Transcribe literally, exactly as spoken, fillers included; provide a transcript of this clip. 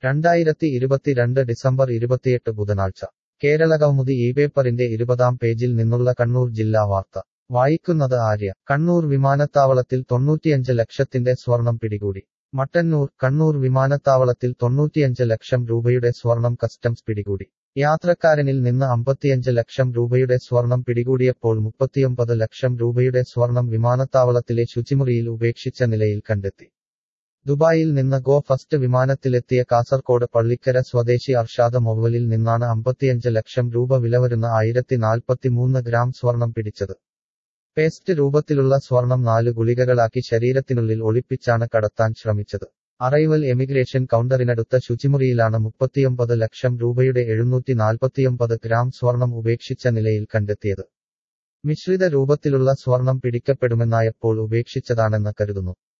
രണ്ടായിരത്തി ഇരുപത്തിരണ്ട് ഡിസംബർ ഇരുപത്തിയെട്ട് ബുധനാഴ്ച കേരളകൗമുദി ഈ പേപ്പറിന്റെ ഇരുപതാം പേജിൽ നിന്നുള്ള കണ്ണൂർ ജില്ലാ വാർത്ത വായിക്കുന്നത് ആര്യ. കണ്ണൂർ വിമാനത്താവളത്തിൽ തൊണ്ണൂറ്റിയഞ്ച് ലക്ഷത്തിന്റെ സ്വർണം പിടികൂടി. മട്ടന്നൂർ. കണ്ണൂർ വിമാനത്താവളത്തിൽ തൊണ്ണൂറ്റിയഞ്ച് ലക്ഷം രൂപയുടെ സ്വർണം കസ്റ്റംസ് പിടികൂടി. യാത്രക്കാരനിൽ നിന്ന് അമ്പത്തിയഞ്ച് ലക്ഷം രൂപയുടെ സ്വർണം പിടികൂടിയപ്പോൾ മുപ്പത്തിയൊമ്പത് ലക്ഷം രൂപയുടെ സ്വർണം വിമാനത്താവളത്തിലെ ശുചിമുറിയിൽ ഉപേക്ഷിച്ച നിലയിൽ കണ്ടെത്തി. ദുബായിൽ നിന്ന് ഗോ ഫസ്റ്റ് വിമാനത്തിലെത്തിയ കാസർകോട് പള്ളിക്കര സ്വദേശി അർഷാദ് മൊവ്വലിൽ നിന്നാണ് അമ്പത്തിയഞ്ച് ലക്ഷം രൂപ വിലവരുന്ന ആയിരത്തി നാൽപ്പത്തിമൂന്ന് ഗ്രാം സ്വർണം പിടിച്ചത്. പേസ്റ്റ് രൂപത്തിലുള്ള സ്വർണം നാല് ഗുളികകളാക്കി ശരീരത്തിനുള്ളിൽ ഒളിപ്പിച്ചാണ് കടത്താൻ ശ്രമിച്ചത്. അറൈവൽ എമിഗ്രേഷൻ കൗണ്ടറിനടുത്ത ശുചിമുറിയിലാണ് മുപ്പത്തിയൊമ്പത് ലക്ഷം രൂപയുടെ എഴുന്നൂറ്റി നാൽപ്പത്തിയൊമ്പത് ഗ്രാം സ്വർണം ഉപേക്ഷിച്ച നിലയിൽ കണ്ടെത്തിയത്. മിശ്രിത രൂപത്തിലുള്ള സ്വർണം പിടിക്കപ്പെടുമെന്നായപ്പോൾ ഉപേക്ഷിച്ചതാണെന്ന് കരുതുന്നു.